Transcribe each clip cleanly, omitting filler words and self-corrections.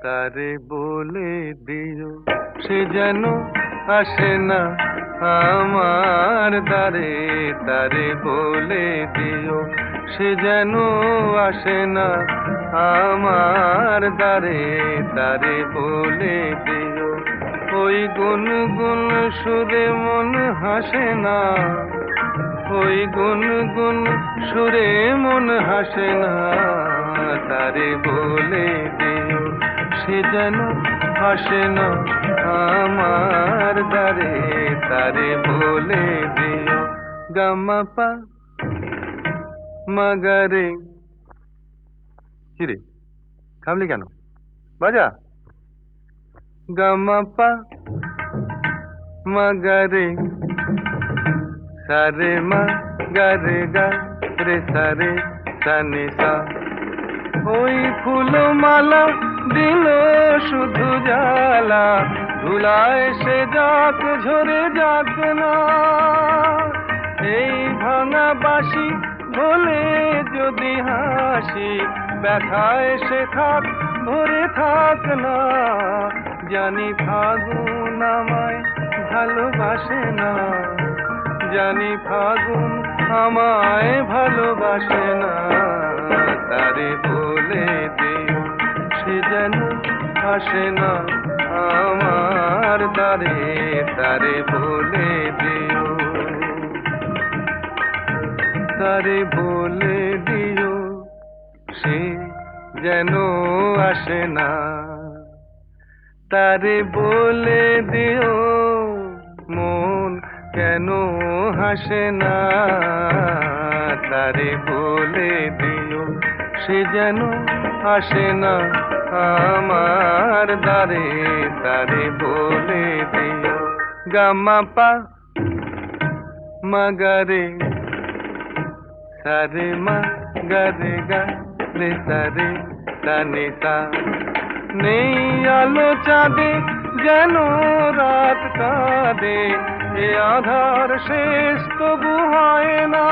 তারে বলে দিও সে যেন আসে না আমার দ্বারে। তারে বলে দিও সে যেন আসে না আমার দ্বারে। তারে বলে দিও ওই গুনগুন সুরে মন হাসে না। ওই গুনগুন সুরে মন হাসে না। তারে বলে দিও সে যেন আসে না আমার দ্বারে। তারে বলে দিও গামা পা মাগারে। কিরে থামলি কেন? বাজা গামা পা মাগারে সারে মা গারে গা রে সারে সানি সা। ওই ফুলমালা দিল শুধু জ্বালা, ধুলায় সে যাক ঝরে যাক না। এই ভাঙা বাঁশি বলে যদি হাসি, ব্যথায় সে থাক ভরে থাক না। জানি ফাগুন আমায় ভালোবাসে না। জানি ফাগুন আমায় ভালোবাসে না। তারে বলে দিও সে যেন আসে না আমার দ্বারে। তারে বলে দিও। তারে বলে দিও সে যেন আসে না। তারে বলে দিও মন কেন হাসে না। তারে বলে দিও সে যেন আসে না আমার দ্বারে। তারে বলে দিও গামা পা মাগারে সারে মা গারে গা রে সারে সানি সা। নেই আলো চাঁদে যেন রাত কাঁদে, এ আধার শেষ তবু হয় না।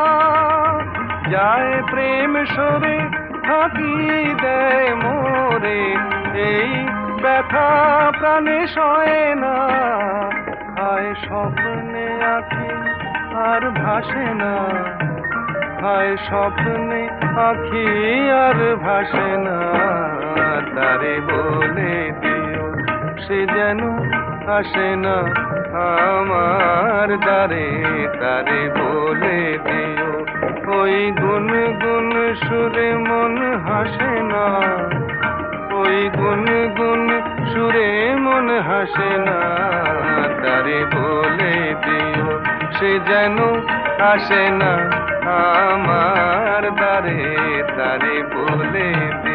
যায় প্রেম সরে থাকি দেয় মোরে, এই ব্যথা প্রাণে সয় না। হায় স্বপ্নে আঁখি আর ভাসে না। হায় স্বপ্নে আঁখি আর ভাসে না। তারে বলে দিও সে যেন আসে না আমার দ্বারে। তারে বলে দিও ওই গুনগুন সুরে মন হাসে না। ওই গুনগুন সুরে মন হাসে না। তারে বলে দিও সে যেন আসে না আমার দ্বারে। তারে বলে দিও।